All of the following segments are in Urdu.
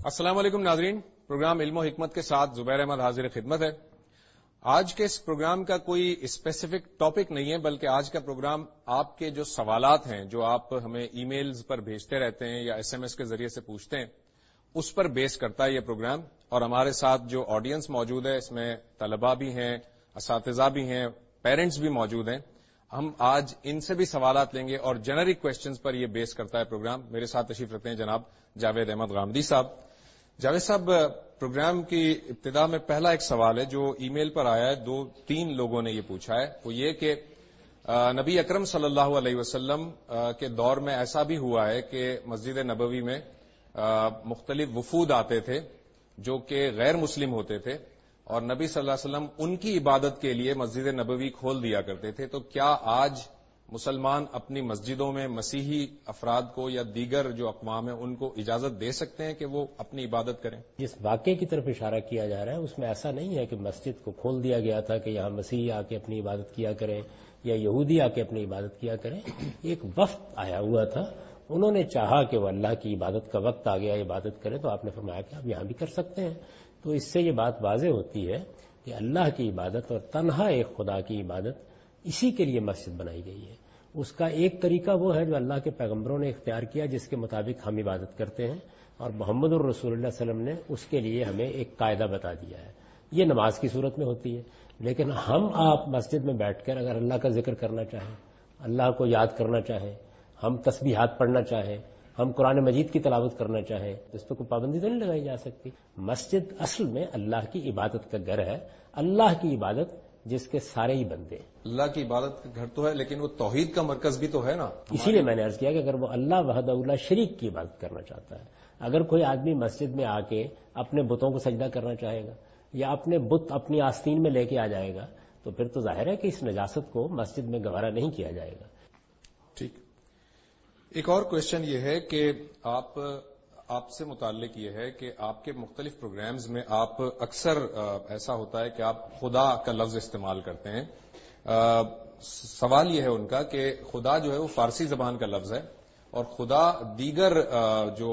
السلام علیکم ناظرین، پروگرام علم و حکمت کے ساتھ زبیر احمد حاضر خدمت ہے۔ آج کے اس پروگرام کا کوئی اسپیسیفک ٹاپک نہیں ہے، بلکہ آج کا پروگرام آپ کے جو سوالات ہیں جو آپ ہمیں ای میلز پر بھیجتے رہتے ہیں یا ایس ایم ایس کے ذریعے سے پوچھتے ہیں اس پر بیس کرتا ہے یہ پروگرام۔ اور ہمارے ساتھ جو آڈینس موجود ہے اس میں طلباء بھی ہیں، اساتذہ بھی ہیں، پیرنٹس بھی موجود ہیں۔ ہم آج ان سے بھی سوالات لیں گے اور جنرک کوسچنز پر یہ بیس کرتا ہے پروگرام۔ میرے ساتھ تشریف رکھتے ہیں جناب جاوید احمد غامدی صاحب۔ جاوید صاحب، پروگرام کی ابتدا میں پہلا ایک سوال ہے جو ای میل پر آیا ہے، 2-3 لوگوں نے یہ پوچھا ہے، وہ یہ کہ نبی اکرم صلی اللہ علیہ وسلم کے دور میں ایسا بھی ہوا ہے کہ مسجد نبوی میں مختلف وفود آتے تھے جو کہ غیر مسلم ہوتے تھے اور نبی صلی اللہ علیہ وسلم ان کی عبادت کے لیے مسجد نبوی کھول دیا کرتے تھے، تو کیا آج مسلمان اپنی مسجدوں میں مسیحی افراد کو یا دیگر جو اقوام ہیں ان کو اجازت دے سکتے ہیں کہ وہ اپنی عبادت کریں؟ جس واقعے کی طرف اشارہ کیا جا رہا ہے اس میں ایسا نہیں ہے کہ مسجد کو کھول دیا گیا تھا کہ یہاں مسیحی آ کے اپنی عبادت کیا کریں یا یہودی آ کے اپنی عبادت کیا کریں۔ ایک وفد آیا ہوا تھا، انہوں نے چاہا کہ وہ اللہ کی عبادت کا وقت آ گیا عبادت کرے، تو آپ نے فرمایا کہ آپ یہاں بھی کر سکتے ہیں۔ تو اس سے یہ بات واضح ہوتی ہے کہ اللہ کی عبادت اور تنہا ایک خدا کی عبادت اسی کے لیے مسجد بنائی گئی ہے۔ اس کا ایک طریقہ وہ ہے جو اللہ کے پیغمبروں نے اختیار کیا، جس کے مطابق ہم عبادت کرتے ہیں، اور محمد الرسول اللہ صلی اللہ علیہ وسلم نے اس کے لیے ہمیں ایک قاعدہ بتا دیا ہے۔ یہ نماز کی صورت میں ہوتی ہے، لیکن ہم آپ مسجد میں بیٹھ کر اگر اللہ کا ذکر کرنا چاہیں، اللہ کو یاد کرنا چاہیں، ہم تسبیحات پڑھنا چاہیں، ہم قرآن مجید کی تلاوت کرنا چاہیں، اس پہ کوئی پابندی تو نہیں لگائی جا سکتی۔ مسجد اصل میں اللہ کی عبادت کا گھر ہے، اللہ کی عبادت جس کے سارے ہی بندے ہیں۔ اللہ کی عبادت کا گھر تو ہے لیکن وہ توحید کا مرکز بھی تو ہے نا۔ اسی لیے میں نے عرض کیا کہ اگر وہ اللہ وحدہ لا شریک کی عبادت کرنا چاہتا ہے، اگر کوئی آدمی مسجد میں آ کے اپنے بتوں کو سجدہ کرنا چاہے گا یا اپنے بت اپنی آستین میں لے کے آ جائے گا تو پھر تو ظاہر ہے کہ اس نجاست کو مسجد میں گوارا نہیں کیا جائے گا۔ ٹھیک، ایک اور کوشچن یہ ہے کہ آپ سے متعلق یہ ہے کہ آپ کے مختلف پروگرامز میں آپ اکثر ایسا ہوتا ہے کہ آپ خدا کا لفظ استعمال کرتے ہیں۔ سوال یہ ہے ان کا کہ خدا جو ہے وہ فارسی زبان کا لفظ ہے اور خدا دیگر جو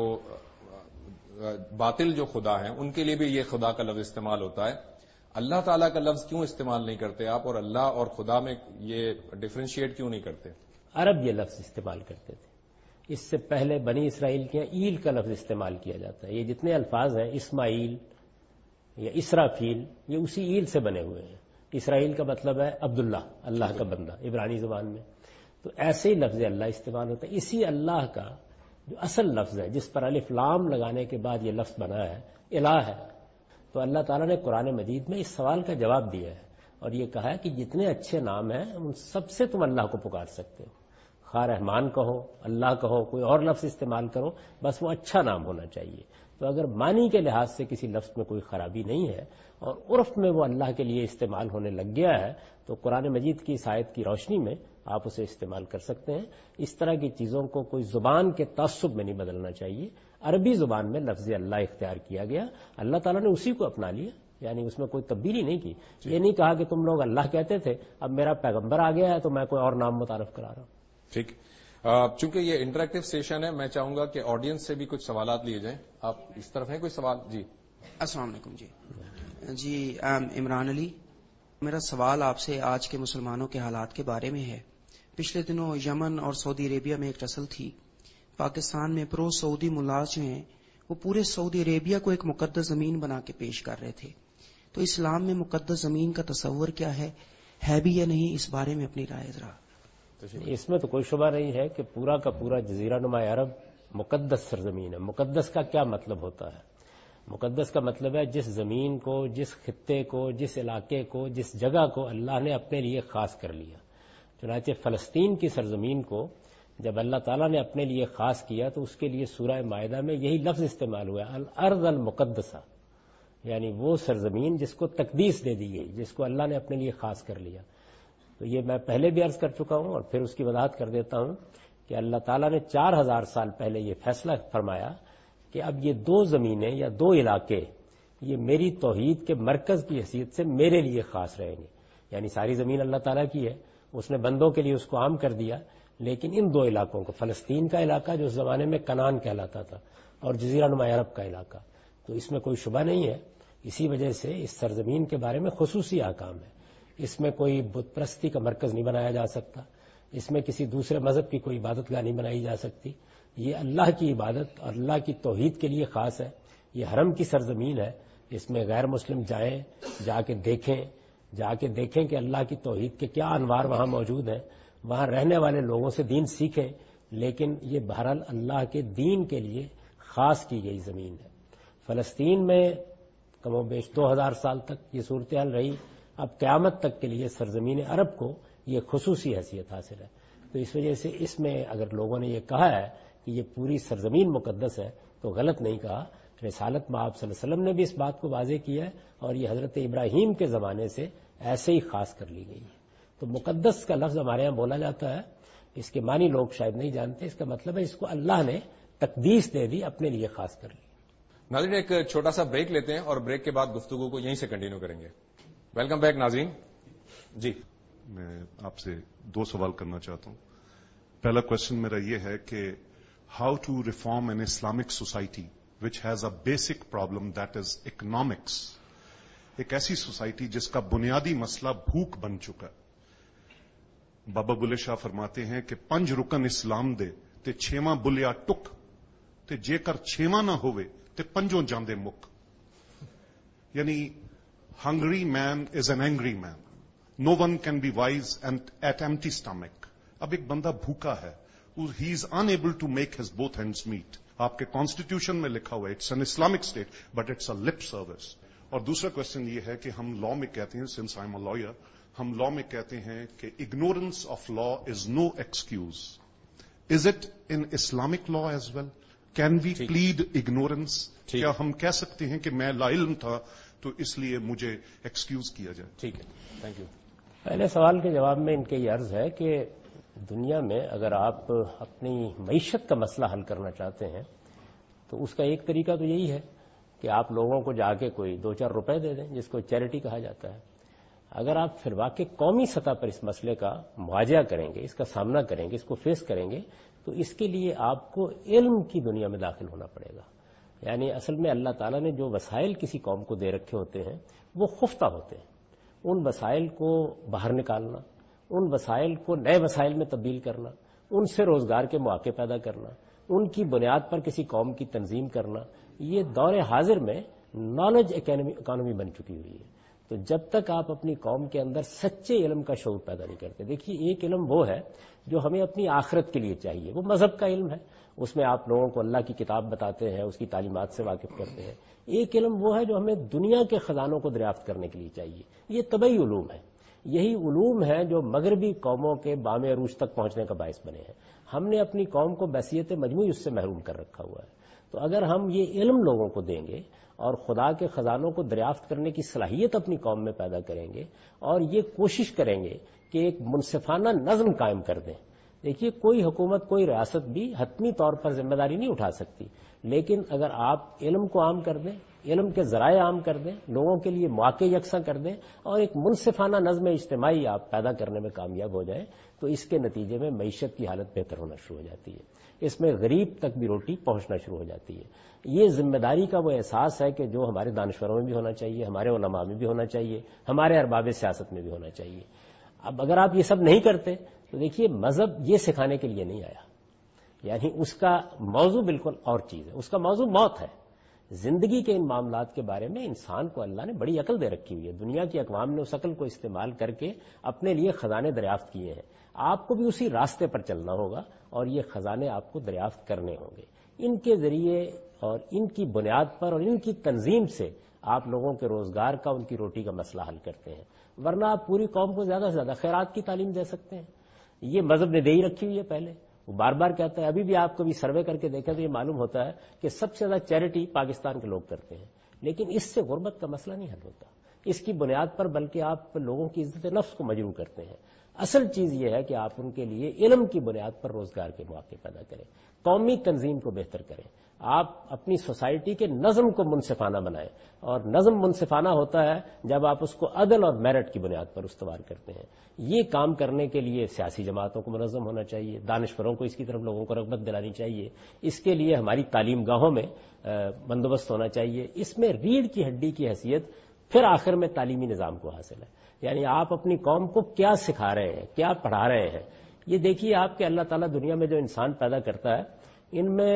باطل جو خدا ہیں ان کے لیے بھی یہ خدا کا لفظ استعمال ہوتا ہے، اللہ تعالیٰ کا لفظ کیوں استعمال نہیں کرتے آپ، اور اللہ اور خدا میں یہ ڈفرینشیٹ کیوں نہیں کرتے؟ عرب یہ لفظ استعمال کرتے تھے، اس سے پہلے بنی اسرائیل کے ایل کا لفظ استعمال کیا جاتا ہے۔ یہ جتنے الفاظ ہیں اسماعیل یا اسرافیل یہ اسی ایل سے بنے ہوئے ہیں۔ اسرائیل کا مطلب ہے عبداللہ، اللہ کا بندہ عبرانی زبان میں، تو ایسے ہی لفظ اللہ استعمال ہوتا ہے۔ اسی اللہ کا جو اصل لفظ ہے جس پر الف لام لگانے کے بعد یہ لفظ بنا ہے، الہ ہے، تو اللہ تعالیٰ نے قرآن مجید میں اس سوال کا جواب دیا ہے اور یہ کہا ہے کہ جتنے اچھے نام ہیں ان سب سے تم اللہ کو پکار سکتے ہو، خواہ رحمان کہو، اللہ کہو، کوئی اور لفظ استعمال کرو، بس وہ اچھا نام ہونا چاہیے۔ تو اگر معنی کے لحاظ سے کسی لفظ میں کوئی خرابی نہیں ہے اور عرف میں وہ اللہ کے لیے استعمال ہونے لگ گیا ہے تو قرآن مجید کی اس آیت کی روشنی میں آپ اسے استعمال کر سکتے ہیں۔ اس طرح کی چیزوں کو کوئی زبان کے تعصب میں نہیں بدلنا چاہیے۔ عربی زبان میں لفظ اللہ اختیار کیا گیا، اللہ تعالیٰ نے اسی کو اپنا لیا، یعنی اس میں کوئی تبدیلی نہیں کی۔ یہ نہیں کہا کہ تم لوگ اللہ کہتے تھے اب میرا پیغمبر آ گیا ہے تو میں کوئی اور نام متعارف کرا رہا ہوں۔ ٹھیک، چونکہ یہ انٹریکٹیو سیشن ہے میں چاہوں گا کہ آڈینس سے بھی کچھ سوالات لیے جائیں۔ آپ اس طرف ہیں کوئی سوال؟ جی السلام علیکم۔ جی عمران علی، میرا سوال آپ سے آج کے مسلمانوں کے حالات کے بارے میں ہے۔ پچھلے دنوں یمن اور سعودی عربیہ میں ایک رسل تھی، پاکستان میں پرو سعودی ملاز جو ہیں وہ پورے سعودی عربیہ کو ایک مقدس زمین بنا کے پیش کر رہے تھے، تو اسلام میں مقدس زمین کا تصور کیا ہے بھی یا نہیں، اس بارے میں اپنی رائے ذرا۔ اس میں تو کوئی شبہ نہیں ہے کہ پورا کا پورا جزیرہ نما عرب مقدس سرزمین ہے۔ مقدس کا کیا مطلب ہوتا ہے؟ مقدس کا مطلب ہے جس زمین کو، جس خطے کو، جس علاقے کو، جس جگہ کو اللہ نے اپنے لیے خاص کر لیا۔ چنانچہ فلسطین کی سرزمین کو جب اللہ تعالیٰ نے اپنے لیے خاص کیا تو اس کے لیے سورہ مائدہ میں یہی لفظ استعمال ہوا ہے، الارض المقدسہ، یعنی وہ سرزمین جس کو تقدیس دے دی گئی، جس کو اللہ نے اپنے لیے خاص کر لیا۔ تو یہ میں پہلے بھی عرض کر چکا ہوں اور پھر اس کی وضاحت کر دیتا ہوں کہ اللہ تعالیٰ نے 4000 سال پہلے یہ فیصلہ فرمایا کہ اب یہ 2 زمینیں یا 2 علاقے یہ میری توحید کے مرکز کی حیثیت سے میرے لیے خاص رہیں گے، یعنی ساری زمین اللہ تعالیٰ کی ہے، اس نے بندوں کے لیے اس کو عام کر دیا، لیکن ان 2 علاقوں کو، فلسطین کا علاقہ جو اس زمانے میں کنعان کہلاتا تھا اور جزیرہ نما عرب کا علاقہ، تو اس میں کوئی شبہ نہیں ہے. اسی وجہ سے اس سرزمین کے بارے میں خصوصی احکام ہے. اس میں کوئی بت پرستی کا مرکز نہیں بنایا جا سکتا, اس میں کسی دوسرے مذہب کی کوئی عبادت گاہ نہیں بنائی جا سکتی. یہ اللہ کی عبادت اور اللہ کی توحید کے لیے خاص ہے. یہ حرم کی سرزمین ہے, اس میں غیر مسلم جائیں, جا کے دیکھیں کہ اللہ کی توحید کے کیا انوار وہاں موجود ہیں, وہاں رہنے والے لوگوں سے دین سیکھیں. لیکن یہ بہرحال اللہ کے دین کے لیے خاص کی گئی زمین ہے. فلسطین میں کم و بیش 2000 سال تک یہ صورتحال رہی. اب قیامت تک کے لیے سرزمین عرب کو یہ خصوصی حیثیت حاصل ہے. تو اس وجہ سے اس میں اگر لوگوں نے یہ کہا ہے کہ یہ پوری سرزمین مقدس ہے تو غلط نہیں کہا. رسالت میں آپ صلی اللہ علیہ وسلم نے بھی اس بات کو واضح کیا ہے, اور یہ حضرت ابراہیم کے زمانے سے ایسے ہی خاص کر لی گئی ہے. تو مقدس کا لفظ ہمارے ہاں بولا جاتا ہے, اس کے معنی لوگ شاید نہیں جانتے. اس کا مطلب ہے اس کو اللہ نے تقدیس دے دی, اپنے لیے خاص کر لی. ناظرین ایک چھوٹا سا بریک لیتے ہیں اور بریک کے بعد گفتگو کو یہیں سے کنٹینیو کریں گے. ویلکم بیک ناظرین. جی میں آپ سے 2 سوال کرنا چاہتا ہوں. پہلا کوشچن میرا یہ ہے کہ how to reform an Islamic society which has a basic problem that is economics. ایک ایسی سوسائٹی جس کا بنیادی مسئلہ بھوک بن چکا ہے. بابا بلے شاہ فرماتے ہیں کہ 5 رکن اسلام دے تے 6واں بلیا ٹک تے جے کر 6واں نہ ہوئے تے 5 جاندے مک. یعنی hungry man is an angry man. No one can be wise and at empty stomach. اب ایک بندہ بھوکا ہے, he is unable to make his both ends meet. آپ کے کانسٹیٹیوشن میں لکھا ہوا ہے it's an Islamic state but it's a lip service. اور دوسرا کوشچن یہ ہے کہ ہم لا میں کہتے ہیں, since I am a lawyer, ہم لا میں کہتے ہیں کہ ignorance of law is no excuse. Is it in Islamic law as well? Can we plead ignorance? کیا ہم کہہ سکتے ہیں کہ میں لا علم تھا تو اس لیے مجھے ایکسکیوز کیا جائے؟ ٹھیک ہے, تھینک یو. پہلے سوال کے جواب میں ان کے یہ عرض ہے کہ دنیا میں اگر آپ اپنی معیشت کا مسئلہ حل کرنا چاہتے ہیں تو اس کا ایک طریقہ تو یہی ہے کہ آپ لوگوں کو جا کے کوئی 2-4 روپے دے دیں, جس کو چیریٹی کہا جاتا ہے. اگر آپ پھر واقعی قومی سطح پر اس مسئلے کا مواجہہ کریں گے, اس کا سامنا کریں گے, اس کو فیس کریں گے, تو اس کے لیے آپ کو علم کی دنیا میں داخل ہونا پڑے گا. یعنی اصل میں اللہ تعالیٰ نے جو وسائل کسی قوم کو دے رکھے ہوتے ہیں وہ خفتہ ہوتے ہیں. ان وسائل کو باہر نکالنا, ان وسائل کو نئے وسائل میں تبدیل کرنا, ان سے روزگار کے مواقع پیدا کرنا, ان کی بنیاد پر کسی قوم کی تنظیم کرنا, یہ دور حاضر میں نالج اکانومی بن چکی ہوئی ہے. تو جب تک آپ اپنی قوم کے اندر سچے علم کا شعور پیدا نہیں کرتے, دیکھیے ایک علم وہ ہے جو ہمیں اپنی آخرت کے لیے چاہیے, وہ مذہب کا علم ہے, اس میں آپ لوگوں کو اللہ کی کتاب بتاتے ہیں, اس کی تعلیمات سے واقف کرتے ہیں. ایک علم وہ ہے جو ہمیں دنیا کے خزانوں کو دریافت کرنے کے لیے چاہیے. یہ طبعی علوم ہے, یہی علوم ہے جو مغربی قوموں کے بام عروج تک پہنچنے کا باعث بنے ہیں. ہم نے اپنی قوم کو بحیثیت مجموعی اس سے محروم کر رکھا ہوا ہے. تو اگر ہم یہ علم لوگوں کو دیں گے اور خدا کے خزانوں کو دریافت کرنے کی صلاحیت اپنی قوم میں پیدا کریں گے اور یہ کوشش کریں گے کہ ایک منصفانہ نظم قائم کر دیں. دیکھیے کوئی حکومت, کوئی ریاست بھی حتمی طور پر ذمہ داری نہیں اٹھا سکتی, لیکن اگر آپ علم کو عام کر دیں, علم کے ذرائع عام کر دیں, لوگوں کے لیے مواقع یکساں کر دیں اور ایک منصفانہ نظم اجتماعی آپ پیدا کرنے میں کامیاب ہو جائیں, تو اس کے نتیجے میں معیشت کی حالت بہتر ہونا شروع ہو جاتی ہے. اس میں غریب تک بھی روٹی پہنچنا شروع ہو جاتی ہے. یہ ذمہ داری کا وہ احساس ہے کہ جو ہمارے دانشوروں میں بھی ہونا چاہیے, ہمارے علماء میں بھی ہونا چاہیے, ہمارے ارباب سیاست میں بھی ہونا چاہیے. اب اگر آپ یہ سب نہیں کرتے تو دیکھیے مذہب یہ سکھانے کے لیے نہیں آیا, یعنی اس کا موضوع بالکل اور چیز ہے. اس کا موضوع موت ہے. زندگی کے ان معاملات کے بارے میں انسان کو اللہ نے بڑی عقل دے رکھی ہوئی ہے. دنیا کی اقوام نے اس عقل کو استعمال کر کے اپنے لیے خزانے دریافت کیے ہیں. آپ کو بھی اسی راستے پر چلنا ہوگا اور یہ خزانے آپ کو دریافت کرنے ہوں گے. ان کے ذریعے اور ان کی بنیاد پر اور ان کی تنظیم سے آپ لوگوں کے روزگار کا, ان کی روٹی کا مسئلہ حل کرتے ہیں. ورنہ آپ پوری قوم کو زیادہ سے زیادہ خیرات کی تعلیم دے سکتے ہیں. یہ مذہب نے دے ہی رکھی ہوئی ہے پہلے. وہ بار بار کہتا ہے, ابھی بھی آپ کبھی سروے کر کے دیکھیں تو یہ معلوم ہوتا ہے کہ سب سے زیادہ چیریٹی پاکستان کے لوگ کرتے ہیں. لیکن اس سے غربت کا مسئلہ نہیں حل ہوتا. اس کی بنیاد پر بلکہ آپ لوگوں کی عزت نفس کو مجروح کرتے ہیں. اصل چیز یہ ہے کہ آپ ان کے لیے علم کی بنیاد پر روزگار کے مواقع پیدا کریں, قومی تنظیم کو بہتر کریں. آپ اپنی سوسائٹی کے نظم کو منصفانہ بنائیں، اور نظم منصفانہ ہوتا ہے جب آپ اس کو عدل اور میرٹ کی بنیاد پر استوار کرتے ہیں۔ یہ کام کرنے کے لیے سیاسی جماعتوں کو منظم ہونا چاہیے، دانشوروں کو اس کی طرف لوگوں کو رغبت دلانی چاہیے، اس کے لیے ہماری تعلیم گاہوں میں بندوبست ہونا چاہیے۔ اس میں ریڑھ کی ہڈی کی حیثیت پھر آخر میں تعلیمی نظام کو حاصل ہے، یعنی آپ اپنی قوم کو کیا سکھا رہے ہیں، کیا پڑھا رہے ہیں۔ یہ دیکھیے آپ کہ اللہ تعالیٰ دنیا میں جو انسان پیدا کرتا ہے ان میں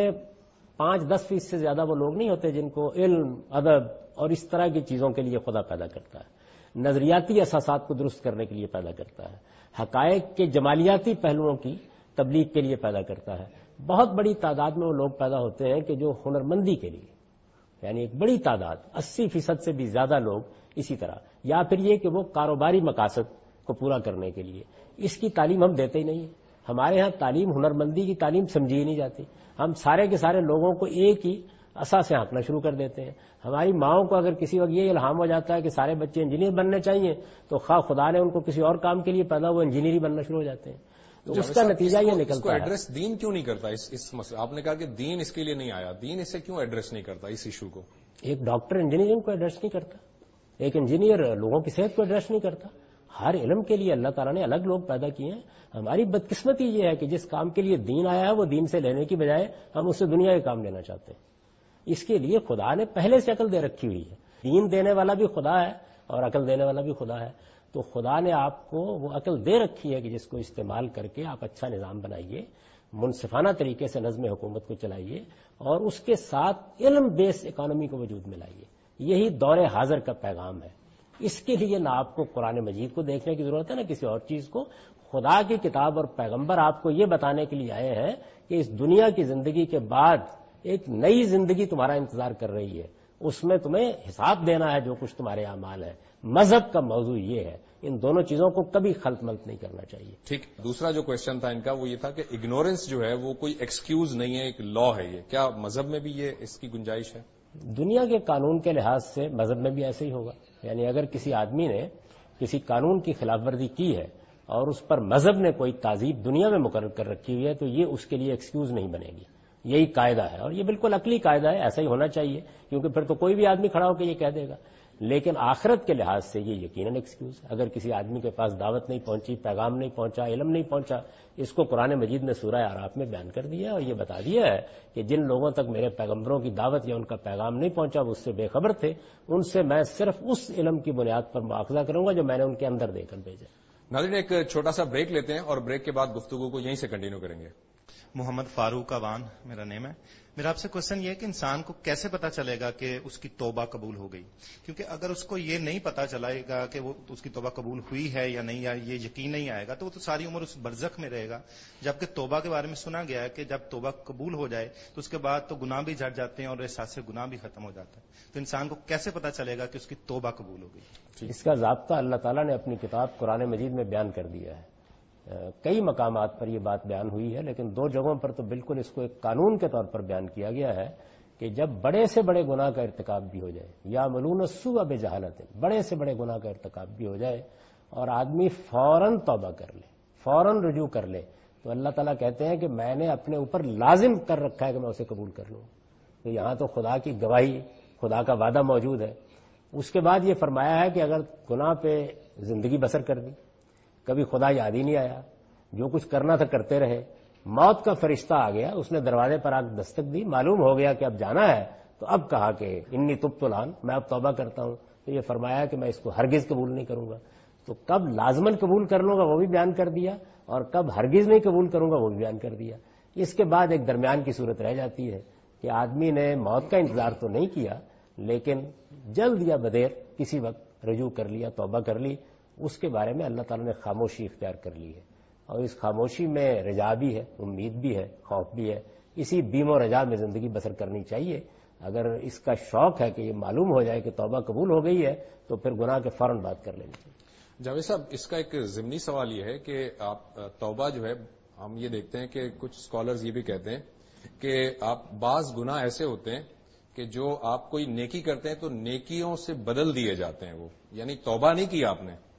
5-10% سے زیادہ وہ لوگ نہیں ہوتے جن کو علم، ادب اور اس طرح کی چیزوں کے لیے خدا پیدا کرتا ہے، نظریاتی اساسات کو درست کرنے کے لیے پیدا کرتا ہے، حقائق کے جمالیاتی پہلوؤں کی تبلیغ کے لیے پیدا کرتا ہے۔ بہت بڑی تعداد میں وہ لوگ پیدا ہوتے ہیں کہ جو ہنرمندی کے لیے، یعنی ایک بڑی تعداد 80% سے بھی زیادہ لوگ اسی طرح، یا پھر یہ کہ وہ کاروباری مقاصد کو پورا کرنے کے لیے۔ اس کی تعلیم ہم دیتے ہی نہیں ہیں، ہمارے ہاں تعلیم، ہنرمندی کی تعلیم سمجھی ہی نہیں جاتی۔ ہم سارے کے سارے لوگوں کو ایک ہی عصا سے ہانکنا شروع کر دیتے ہیں۔ ہماری ماؤں کو اگر کسی وقت یہ الہام ہو جاتا ہے کہ سارے بچے انجینئر بننے چاہیے تو خواہ خدا نے ان کو کسی اور کام کے لیے پیدا ہوا انجینئر بننا شروع ہو جاتے ہیں، تو اس کا نتیجہ یہ نکلتا ہے۔ ایڈریس دین کیوں نہیں کرتا اس مسئلہ؟ آپ نے کہا کہ دین اس کے لیے نہیں آیا، دین اسے کیوں ایڈریس نہیں کرتا اس ایشو کو؟ ایک ڈاکٹر انجینئرنگ کو ایڈریس نہیں کرتا، ایک انجینئر لوگوں کی صحت کو ایڈریس نہیں کرتا۔ ہر علم کے لیے اللہ تعالیٰ نے الگ لوگ پیدا کیے ہیں۔ ہماری بدقسمتی یہ ہے کہ جس کام کے لیے دین آیا ہے وہ دین سے لینے کی بجائے ہم اس سے دنیا کے کام لینا چاہتے ہیں۔ اس کے لیے خدا نے پہلے سے عقل دے رکھی ہوئی ہے، دین دینے والا بھی خدا ہے اور عقل دینے والا بھی خدا ہے، تو خدا نے آپ کو وہ عقل دے رکھی ہے کہ جس کو استعمال کر کے آپ اچھا نظام بنائیے، منصفانہ طریقے سے نظم حکومت کو چلائیے اور اس کے ساتھ علم بیس اکانومی کو وجود میں لائیے۔ یہی دور حاضر کا پیغام ہے۔ اس کے لیے نہ آپ کو قرآن مجید کو دیکھنے کی ضرورت ہے نہ کسی اور چیز کو، خدا کی کتاب اور پیغمبر آپ کو یہ بتانے کے لیے آئے ہیں کہ اس دنیا کی زندگی کے بعد ایک نئی زندگی تمہارا انتظار کر رہی ہے، اس میں تمہیں حساب دینا ہے جو کچھ تمہارے اعمال ہیں۔ مذہب کا موضوع یہ ہے، ان دونوں چیزوں کو کبھی خلط ملط نہیں کرنا چاہیے۔ ٹھیک، دوسرا جو کوشچن تھا ان کا وہ یہ تھا کہ اگنورینس جو ہے وہ کوئی ایکسکیوز نہیں ہے، ایک لا ہے، یہ کیا مذہب میں بھی یہ اس کی گنجائش ہے؟ دنیا کے قانون کے لحاظ سے مذہب میں بھی ایسے ہی ہوگا، یعنی اگر کسی آدمی نے کسی قانون کی خلاف ورزی کی ہے اور اس پر مذہب نے کوئی تعزیب دنیا میں مقرر کر رکھی ہوئی ہے تو یہ اس کے لیے ایکسکیوز نہیں بنے گی، یہی قاعدہ ہے اور یہ بالکل عقلی قاعدہ ہے، ایسا ہی ہونا چاہیے، کیونکہ پھر تو کوئی بھی آدمی کھڑا ہو کے یہ کہہ دے گا۔ لیکن آخرت کے لحاظ سے یہ یقیناً ایکسکیوز ہے۔ اگر کسی آدمی کے پاس دعوت نہیں پہنچی، پیغام نہیں پہنچا، علم نہیں پہنچا، اس کو قرآن مجید نے سورہ اعراف میں بیان کر دیا اور یہ بتا دیا ہے کہ جن لوگوں تک میرے پیغمبروں کی دعوت یا ان کا پیغام نہیں پہنچا وہ اس سے بے خبر تھے، ان سے میں صرف اس علم کی بنیاد پر مواخذہ کروں گا جو میں نے ان کے اندر دے کر بھیجا۔ ناظرین ایک چھوٹا سا بریک لیتے ہیں اور بریک کے بعد گفتگو کو یہیں سے کنٹینیو کریں گے۔ محمد فاروق اوان میرا نیم ہے۔ میرا آپ سے کوشچن یہ ہے کہ انسان کو کیسے پتا چلے گا کہ اس کی توبہ قبول ہو گئی؟ کیونکہ اگر اس کو یہ نہیں پتا چلے گا کہ وہ اس کی توبہ قبول ہوئی ہے یا نہیں، یا یہ یقین نہیں آئے گا تو وہ تو ساری عمر اس برزخ میں رہے گا۔ جبکہ توبہ کے بارے میں سنا گیا ہے کہ جب توبہ قبول ہو جائے تو اس کے بعد تو گناہ بھی جھٹ جاتے ہیں اور احساس گناہ بھی ختم ہو جاتا ہے۔ تو انسان کو کیسے پتا چلے گا کہ اس کی توبہ قبول ہو گئی؟ اس کا ضابطہ اللہ تعالیٰ نے اپنی کتاب قرآن مجید میں بیان کر دیا ہے۔ کئی مقامات پر یہ بات بیان ہوئی ہے، لیکن 2 جگہوں پر تو بالکل اس کو ایک قانون کے طور پر بیان کیا گیا ہے کہ جب بڑے سے بڑے گناہ کا ارتکاب بھی ہو جائے، یا ملون السوء بجہالت، بڑے سے بڑے گناہ کا ارتکاب بھی ہو جائے اور آدمی فوراً توبہ کر لے، فوراً رجوع کر لے، تو اللہ تعالیٰ کہتے ہیں کہ میں نے اپنے اوپر لازم کر رکھا ہے کہ میں اسے قبول کر لوں۔ تو یہاں تو خدا کی گواہی، خدا کا وعدہ موجود ہے۔ اس کے بعد یہ فرمایا ہے کہ اگر گناہ پہ زندگی بسر کر دی، کبھی خدا یاد ہی نہیں آیا، جو کچھ کرنا تھا کرتے رہے، موت کا فرشتہ آ گیا، اس نے دروازے پر آ دستک دی، معلوم ہو گیا کہ اب جانا ہے، تو اب کہا کہ انی تبت الآن، میں اب توبہ کرتا ہوں، تو یہ فرمایا کہ میں اس کو ہرگز قبول نہیں کروں گا۔ تو کب لازماً قبول کر لوں گا وہ بھی بیان کر دیا، اور کب ہرگز نہیں قبول کروں گا وہ بھی بیان کر دیا۔ اس کے بعد ایک درمیان کی صورت رہ جاتی ہے کہ آدمی نے موت کا انتظار تو نہیں کیا، لیکن جلد یا بدیر کسی وقت رجوع کر لیا، توبہ کر لی، اس کے بارے میں اللہ تعالیٰ نے خاموشی اختیار کر لی ہے، اور اس خاموشی میں رجا بھی ہے، امید بھی ہے، خوف بھی ہے۔ اسی بیم و رجا میں زندگی بسر کرنی چاہیے۔ اگر اس کا شوق ہے کہ یہ معلوم ہو جائے کہ توبہ قبول ہو گئی ہے تو پھر گناہ کے فوراً بات کر لینی چاہیے۔ جاوید صاحب، اس کا ایک ضمنی سوال یہ ہے کہ آپ توبہ جو ہے، ہم یہ دیکھتے ہیں کہ کچھ اسکالرز یہ بھی کہتے ہیں کہ آپ بعض گناہ ایسے ہوتے ہیں کہ جو آپ کوئی نیکی کرتے ہیں تو نیکیوں سے بدل دیے جاتے ہیں، وہ یعنی توبہ نہیں کی آپ نے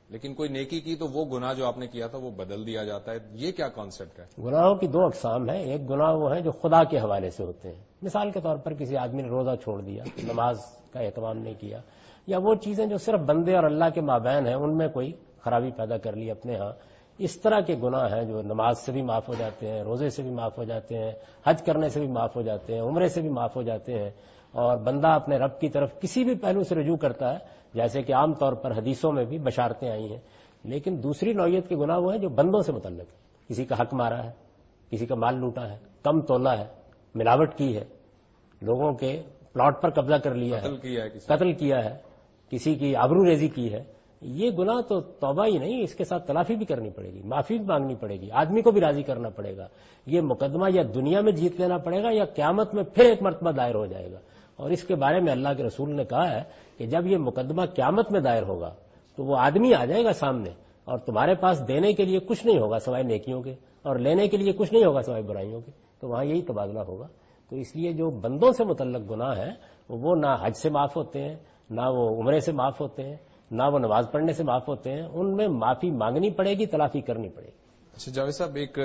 لیکن کوئی نیکی کی تو وہ گناہ جو آپ نے کیا تھا وہ بدل دیا جاتا ہے. یہ کیا کانسیپٹ ہے؟ گناہوں کی دو اقسام ہیں. ایک گناہ وہ ہیں جو خدا کے حوالے سے ہوتے ہیں. مثال کے طور پر کسی آدمی نے روزہ چھوڑ دیا, نماز کا اہتمام نہیں کیا, یا وہ چیزیں جو صرف بندے اور اللہ کے مابین ہیں ان میں کوئی خرابی پیدا کر لی اپنے ہاں. اس طرح کے گناہ ہیں جو نماز سے بھی معاف ہو جاتے ہیں, روزے سے بھی معاف ہو جاتے ہیں, حج کرنے سے بھی معاف ہو جاتے ہیں, عمرے سے بھی معاف ہو جاتے ہیں, اور بندہ اپنے رب کی طرف کسی بھی پہلو سے رجوع کرتا ہے, جیسے کہ عام طور پر حدیثوں میں بھی بشارتیں آئی ہیں. لیکن دوسری نوعیت کے گناہ وہ ہیں جو بندوں سے متعلق ہے. کسی کا حق مارا ہے, کسی کا مال لوٹا ہے, کم تولا ہے, ملاوٹ کی ہے, لوگوں کے پلاٹ پر قبضہ کر لیا ہے, قتل کیا ہے, کسی کی آبرو ریزی کی ہے. یہ گناہ تو توبہ ہی نہیں, اس کے ساتھ تلافی بھی کرنی پڑے گی, معافی بھی مانگنی پڑے گی, آدمی کو بھی راضی کرنا پڑے گا. یہ مقدمہ یا دنیا میں جیت لینا پڑے گا یا قیامت میں پھر ایک مرتبہ دائر ہو جائے گا. اور اس کے بارے میں اللہ کے رسول نے کہا ہے کہ جب یہ مقدمہ قیامت میں دائر ہوگا تو وہ آدمی آ جائے گا سامنے, اور تمہارے پاس دینے کے لیے کچھ نہیں ہوگا سوائے نیکیوں کے, اور لینے کے لیے کچھ نہیں ہوگا سوائے برائیوں کے. تو وہاں یہی تبادلہ ہوگا. تو اس لیے جو بندوں سے متعلق گناہ ہیں وہ نہ حج سے معاف ہوتے ہیں, نہ وہ عمرے سے معاف ہوتے ہیں, نہ وہ نماز پڑھنے سے معاف ہوتے ہیں. ان میں معافی مانگنی پڑے گی, تلافی کرنی پڑے گی. اچھا جاوید صاحب, ایک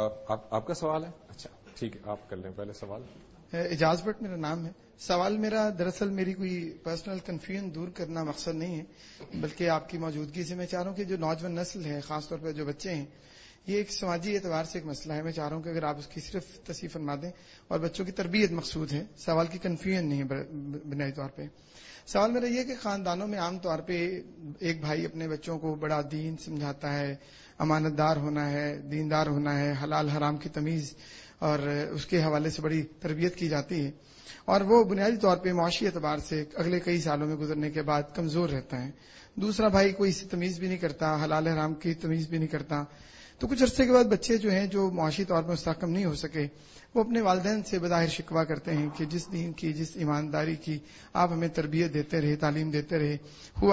آپ کا سوال ہے؟ اچھا ٹھیک ہے, آپ کر لیں پہلے سوال. اعجاز بٹ میرا نام ہے. سوال میرا دراصل میری کوئی پرسنل کنفیوژن دور کرنا مقصد نہیں ہے, بلکہ آپ کی موجودگی سے میں چاہ رہا ہوں کہ جو نوجوان نسل ہے, خاص طور پر جو بچے ہیں, یہ ایک سماجی اعتبار سے ایک مسئلہ ہے. میں چاہ رہا ہوں کہ اگر آپ اس کی صرف تصحیح فرما دیں, اور بچوں کی تربیت مقصود ہے, سوال کی کنفیوژن نہیں ہے بنیادی طور پہ. سوال میرا یہ کہ خاندانوں میں عام طور پہ ایک بھائی اپنے بچوں کو بڑا دین سمجھاتا ہے, امانت دار ہونا ہے, دیندار ہونا ہے, حلال حرام کی تمیز اور اس کے حوالے سے بڑی تربیت کی جاتی ہے, اور وہ بنیادی طور پہ معاشی اعتبار سے اگلے کئی سالوں میں گزرنے کے بعد کمزور رہتا ہے. دوسرا بھائی کوئی سی تمیز بھی نہیں کرتا, حلال حرام کی تمیز بھی نہیں کرتا. تو کچھ عرصے کے بعد بچے جو ہیں جو معاشی طور پر مستحکم نہیں ہو سکے, وہ اپنے والدین سے بظاہر شکوہ کرتے ہیں کہ جس دین کی, جس ایمانداری کی آپ ہمیں تربیت دیتے رہے, تعلیم دیتے رہے, ہوا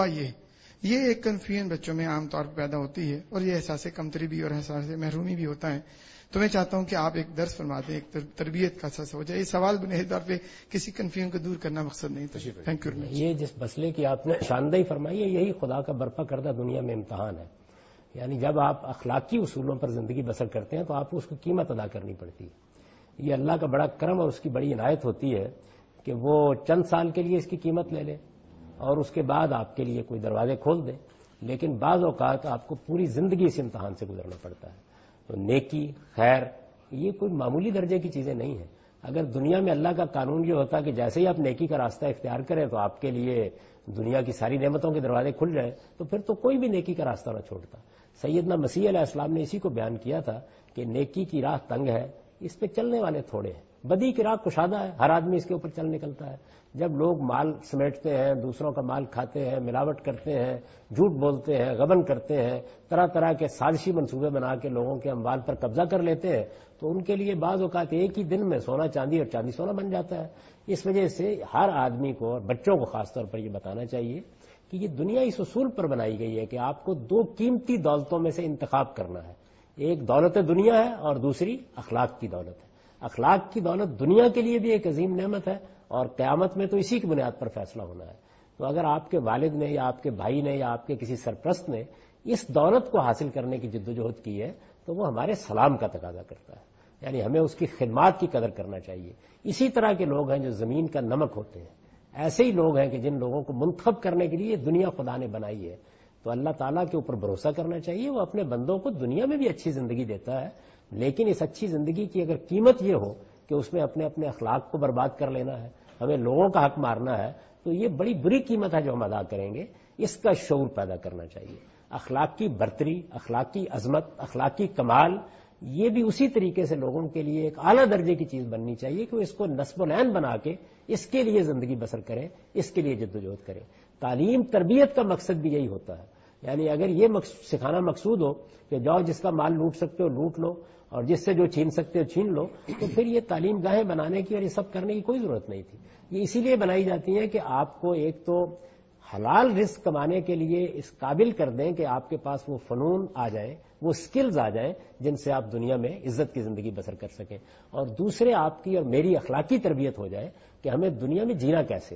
یہ ایک کنفیوژن بچوں میں عام طور پر پیدا ہوتی ہے, اور یہ احساس کمتری بھی اور احساس محرومی بھی ہوتا ہے. تو میں چاہتا ہوں کہ آپ ایک درس فرما دیں, ایک تربیت کا اثر ہو جائے. یہ سوال بنیادی طور پہ کسی کنفیوژن کو دور کرنا مقصد نہیں تھا. Thank you. یہ جس مسئلے کی آپ نے شاندہی فرمائی ہے, یہی خدا کا برپا کردہ دنیا میں امتحان ہے. یعنی جب آپ اخلاقی اصولوں پر زندگی بسر کرتے ہیں تو آپ کو اس کی قیمت ادا کرنی پڑتی ہے. یہ اللہ کا بڑا کرم اور اس کی بڑی عنایت ہوتی ہے کہ وہ چند سال کے لیے اس کی قیمت لے لے اور اس کے بعد آپ کے لیے کوئی دروازے کھول دے. لیکن بعض اوقات آپ کو پوری زندگی اس امتحان سے گزرنا پڑتا ہے. تو نیکی, خیر, یہ کوئی معمولی درجے کی چیزیں نہیں ہیں. اگر دنیا میں اللہ کا قانون یہ ہوتا کہ جیسے ہی آپ نیکی کا راستہ اختیار کریں تو آپ کے لیے دنیا کی ساری نعمتوں کے دروازے کھل جائیں, تو پھر تو کوئی بھی نیکی کا راستہ نہ چھوڑتا. سیدنا مسیح علیہ السلام نے اسی کو بیان کیا تھا کہ نیکی کی راہ تنگ ہے, اس پہ چلنے والے تھوڑے ہیں. بدی کی راہ کشادہ ہے, ہر آدمی اس کے اوپر چل نکلتا ہے. جب لوگ مال سمیٹتے ہیں, دوسروں کا مال کھاتے ہیں, ملاوٹ کرتے ہیں, جھوٹ بولتے ہیں, غبن کرتے ہیں, طرح طرح کے سازشی منصوبے بنا کے لوگوں کے اموال پر قبضہ کر لیتے ہیں, تو ان کے لیے بعض اوقات ایک ہی دن میں سونا چاندی اور چاندی سونا بن جاتا ہے. اس وجہ سے ہر آدمی کو اور بچوں کو خاص طور پر یہ بتانا چاہیے کہ یہ دنیا اس اصول پر بنائی گئی ہے کہ آپ کو دو قیمتی دولتوں میں سے انتخاب کرنا ہے. ایک دولت دنیا ہے اور دوسری اخلاق کی دولت ہے. اخلاق کی دولت دنیا کے لیے بھی ایک عظیم نعمت ہے, اور قیامت میں تو اسی کی بنیاد پر فیصلہ ہونا ہے. تو اگر آپ کے والد نے یا آپ کے بھائی نے یا آپ کے کسی سرپرست نے اس دولت کو حاصل کرنے کی جدوجہد کی ہے تو وہ ہمارے سلام کا تقاضا کرتا ہے. یعنی ہمیں اس کی خدمات کی قدر کرنا چاہیے. اسی طرح کے لوگ ہیں جو زمین کا نمک ہوتے ہیں, ایسے ہی لوگ ہیں کہ جن لوگوں کو منتخب کرنے کے لیے دنیا خدا نے بنائی ہے. تو اللہ تعالیٰ کے اوپر بھروسہ کرنا چاہیے. وہ اپنے بندوں کو دنیا میں بھی اچھی زندگی دیتا ہے, لیکن اس اچھی زندگی کی اگر قیمت یہ ہو کہ اس میں اپنے اپنے اخلاق کو برباد کر لینا ہے, ہمیں لوگوں کا حق مارنا ہے, تو یہ بڑی بری قیمت ہے جو ہم ادا کریں گے. اس کا شعور پیدا کرنا چاہیے. اخلاقی برتری, اخلاقی عظمت, اخلاقی کمال, یہ بھی اسی طریقے سے لوگوں کے لیے ایک اعلیٰ درجے کی چیز بننی چاہیے کہ وہ اس کو نصب العین بنا کے اس کے لیے زندگی بسر کریں, اس کے لیے جدوجہد کریں. تعلیم تربیت کا مقصد بھی یہی ہوتا ہے. یعنی اگر یہ سکھانا مقصود ہو کہ جاؤ جس کا مال لوٹ سکتے ہو لوٹ لو اور جس سے جو چھین سکتے ہو چھین لو, تو پھر یہ تعلیم گاہیں بنانے کی اور یہ سب کرنے کی کوئی ضرورت نہیں تھی. یہ اسی لیے بنائی جاتی ہیں کہ آپ کو ایک تو حلال رزق کمانے کے لیے اس قابل کر دیں کہ آپ کے پاس وہ فنون آ جائیں, وہ سکلز آ جائیں جن سے آپ دنیا میں عزت کی زندگی بسر کر سکیں, اور دوسرے آپ کی اور میری اخلاقی تربیت ہو جائے کہ ہمیں دنیا میں جینا کیسے ہے.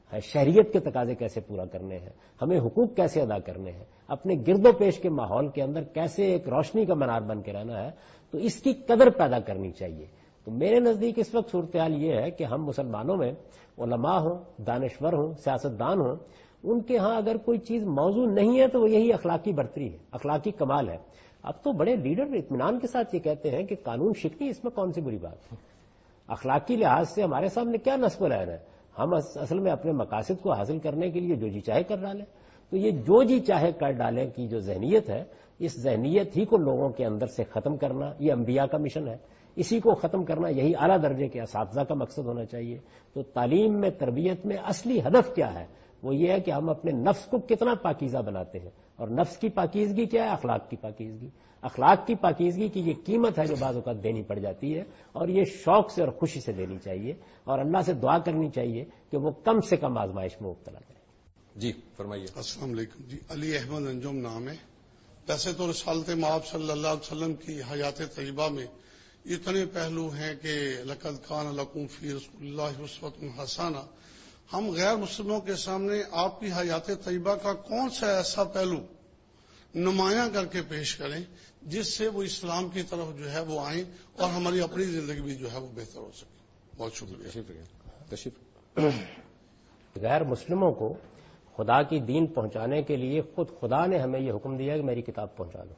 شہریت کے تقاضے کیسے پورا کرنے ہیں، ہمیں حقوق کیسے ادا کرنے ہیں، اپنے گرد و پیش کے ماحول کے اندر کیسے ایک روشنی کا منار بن کے رہنا ہے، تو اس کی قدر پیدا کرنی چاہیے. تو میرے نزدیک اس وقت صورتحال یہ ہے کہ ہم مسلمانوں میں علماء ہوں، دانشور ہوں، سیاستدان ہوں، ان کے ہاں اگر کوئی چیز موضوع نہیں ہے تو وہ یہی اخلاقی برتری ہے، اخلاقی کمال ہے. اب تو بڑے لیڈر اطمینان کے ساتھ یہ کہتے ہیں کہ قانون شکنی، اس میں کون سی بری بات ہے. اخلاقی لحاظ سے ہمارے سامنے کیا نصب العین ہے، ہم اصل میں اپنے مقاصد کو حاصل کرنے کے لیے جو جی چاہے کر ڈالیں. تو یہ جو جی چاہے کر ڈالیں کی جو ذہنیت ہے، اس ذہنیت ہی کو لوگوں کے اندر سے ختم کرنا یہ انبیاء کا مشن ہے. اسی کو ختم کرنا یہی اعلیٰ درجے کے اساتذہ کا مقصد ہونا چاہیے. تو تعلیم میں، تربیت میں اصلی ہدف کیا ہے؟ وہ یہ ہے کہ ہم اپنے نفس کو کتنا پاکیزہ بناتے ہیں. اور نفس کی پاکیزگی کیا ہے؟ اخلاق کی پاکیزگی. اخلاق کی پاکیزگی کی یہ قیمت ہے جو بعض اوقات دینی پڑ جاتی ہے، اور یہ شوق سے اور خوشی سے دینی چاہیے، اور اللہ سے دعا کرنی چاہیے کہ وہ کم سے کم آزمائش میں مبتلا کرے. جی فرمائیے. السلام علیکم. جی علی احمد انجم نام ہے. ویسے تو رسالت مآب صلی اللہ علیہ وسلم کی حیات طیبہ میں اتنے پہلو ہیں کہ لقد کان لکم فی رسول اللہ اسوۃ حسنہ. ہم غیر مسلموں کے سامنے آپ کی حیات طیبہ کا کون سا ایسا پہلو نمایاں کر کے پیش کریں جس سے وہ اسلام کی طرف جو ہے وہ آئیں اور ہماری اپنی زندگی بھی جو ہے وہ بہتر ہو سکے. بہت شکریہ. غیر مسلموں کو خدا کی دین پہنچانے کے لیے خود خدا نے ہمیں یہ حکم دیا کہ میری کتاب پہنچا دو.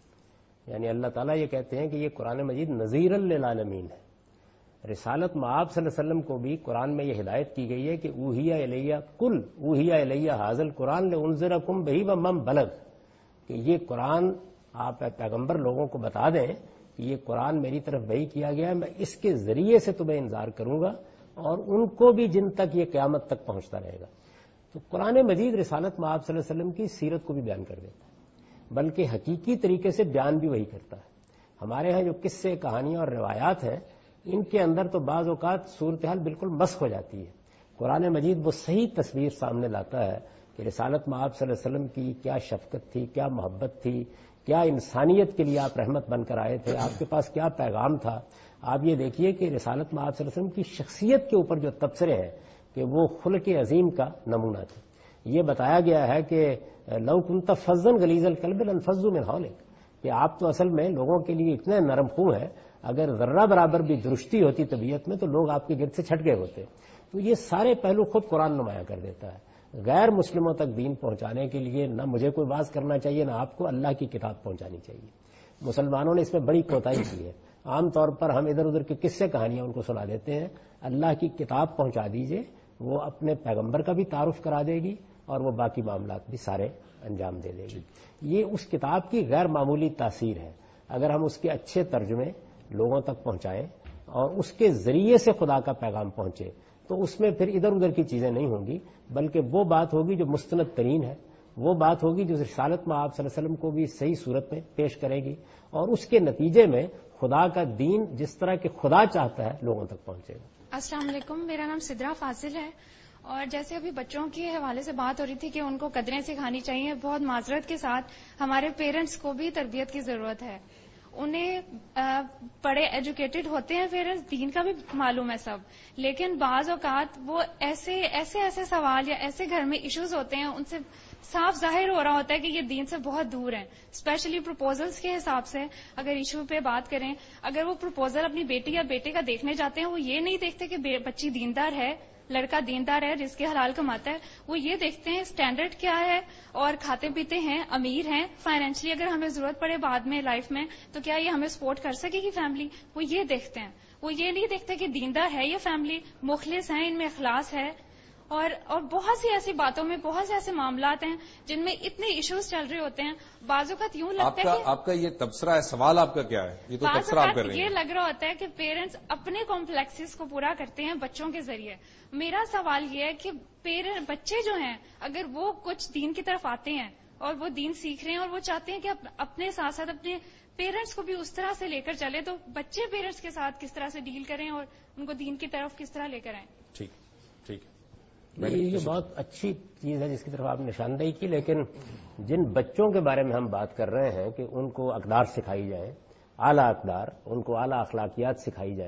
یعنی اللہ تعالیٰ یہ کہتے ہیں کہ یہ قرآن مجید نذیر للعالمین ہے. رسالت مآب صلی اللہ علیہ وسلم کو بھی قرآن میں یہ ہدایت کی گئی ہے کہ اوحی الیہ کل اوحی الیہ ھذا القرآن لانذرکم بہ ومن بلغ، کہ یہ قرآن آپ پیغمبر لوگوں کو بتا دیں کہ یہ قرآن میری طرف وحی کیا گیا ہے، میں اس کے ذریعے سے تمہیں انذار کروں گا اور ان کو بھی جن تک یہ قیامت تک پہنچتا رہے گا. تو قرآن مجید رسالت مآب صلی اللہ علیہ وسلم کی سیرت کو بھی بیان کر دیتا ہے، بلکہ حقیقی طریقے سے بیان بھی وہی کرتا ہے. ہمارے ہاں جو قصے، کہانیاں اور روایات ہیں، ان کے اندر تو بعض اوقات صورتحال بالکل مسخ ہو جاتی ہے. قرآن مجید وہ صحیح تصویر سامنے لاتا ہے کہ رسالت مآب صلی اللہ علیہ وسلم کی کیا شفقت تھی، کیا محبت تھی، کیا انسانیت کے لیے آپ رحمت بن کر آئے تھے، آپ کے پاس کیا پیغام تھا. آپ یہ دیکھیے کہ رسالت مآب صلی اللہ علیہ وسلم کی شخصیت کے اوپر جو تبصرے ہیں کہ وہ خلق عظیم کا نمونہ تھے. یہ بتایا گیا ہے کہ لو کنت فظا غلیظ القلب لانفضوا من حولک، کہ آپ تو اصل میں لوگوں کے لیے اتنے نرم خو ہیں، اگر ذرہ برابر بھی درستی ہوتی طبیعت میں تو لوگ آپ کے گرد سے چھٹ گئے ہوتے. تو یہ سارے پہلو خود قرآن نمایاں کر دیتا ہے. غیر مسلموں تک دین پہنچانے کے لیے نہ مجھے کوئی واز کرنا چاہیے، نہ آپ کو اللہ کی کتاب پہنچانی چاہیے. مسلمانوں نے اس میں بڑی کوتاہی کی ہے. عام طور پر ہم ادھر ادھر کے قصے کہانیاں ان کو سنا دیتے ہیں. اللہ کی کتاب پہنچا دیجئے، وہ اپنے پیغمبر کا بھی تعارف کرا دے گی اور وہ باقی معاملات بھی سارے انجام دے دے گی. یہ اس کتاب کی غیر معمولی تاثیر ہے. اگر ہم اس کے اچھے ترجمے لوگوں تک پہنچائیں اور اس کے ذریعے سے خدا کا پیغام پہنچے تو اس میں پھر ادھر ادھر کی چیزیں نہیں ہوں گی، بلکہ وہ بات ہوگی جو مستند ترین ہے، وہ بات ہوگی جو رسالت مآب صلی اللہ علیہ وسلم کو بھی صحیح صورت میں پیش کرے گی، اور اس کے نتیجے میں خدا کا دین جس طرح کہ خدا چاہتا ہے لوگوں تک پہنچے گا. السلام علیکم، میرا نام سدرا فاضل ہے. اور جیسے ابھی بچوں کے حوالے سے بات ہو رہی تھی کہ ان کو قدریں سکھانی چاہیے، بہت معذرت کے ساتھ ہمارے پیرنٹس کو بھی تربیت کی ضرورت ہے. انہیں بڑے ایجوکیٹڈ ہوتے ہیں پیرنٹس، دین کا بھی معلوم ہے سب، لیکن بعض اوقات وہ ایسے سوال یا ایسے گھر میں ایشوز ہوتے ہیں، ان سے صاف ظاہر ہو رہا ہوتا ہے کہ یہ دین سے بہت دور ہیں. اسپیشلی پروپوزلز کے حساب سے اگر ایشو پہ بات کریں، اگر وہ پروپوزل اپنی بیٹی یا بیٹے کا دیکھنے جاتے ہیں، وہ یہ نہیں دیکھتے کہ بچی دیندار ہے، لڑکا دیندار ہے، رزق حلال کماتا ہے. وہ یہ دیکھتے ہیں اسٹینڈرڈ کیا ہے اور کھاتے پیتے ہیں، امیر ہیں فائنینشلی، اگر ہمیں ضرورت پڑے بعد میں لائف میں تو کیا یہ ہمیں سپورٹ کر سکے گی فیملی. وہ یہ دیکھتے ہیں، وہ یہ نہیں دیکھتے کہ دیندار ہے یہ فیملی، مخلص ہیں، ان میں اخلاص ہے. اور بہت سی ایسی باتوں میں بہت سے ایسے معاملات ہیں جن میں اتنے ایشوز چل رہے ہوتے ہیں. بعض اوقات یوں لگتا ہے کہ آپ کا یہ تبصرہ ہے، سوال آپ کا کیا ہے؟ یہ تو تبصرہ آپ کر رہے ہیں. یہ لگ رہا ہوتا ہے کہ پیرنٹس اپنے کمپلیکسز کو پورا کرتے ہیں بچوں کے ذریعے. میرا سوال یہ ہے کہ بچے جو ہیں اگر وہ کچھ دین کی طرف آتے ہیں اور وہ دین سیکھ رہے ہیں اور وہ چاہتے ہیں کہ اپنے ساتھ ساتھ اپنے پیرنٹس کو بھی اس طرح سے لے کر چلے، تو بچے پیرنٹس کے ساتھ کس طرح سے ڈیل کریں اور ان کو دین کی طرف کس طرح لے کر آئیں. ٹھیک ہے. یہ بہت اچھی چیز ہے جس کی طرف آپ نے نشاندہی کی، لیکن جن بچوں کے بارے میں ہم بات کر رہے ہیں کہ ان کو اقدار سکھائی جائیں، اعلیٰ اقدار، ان کو اعلیٰ اخلاقیات سکھائی جائیں،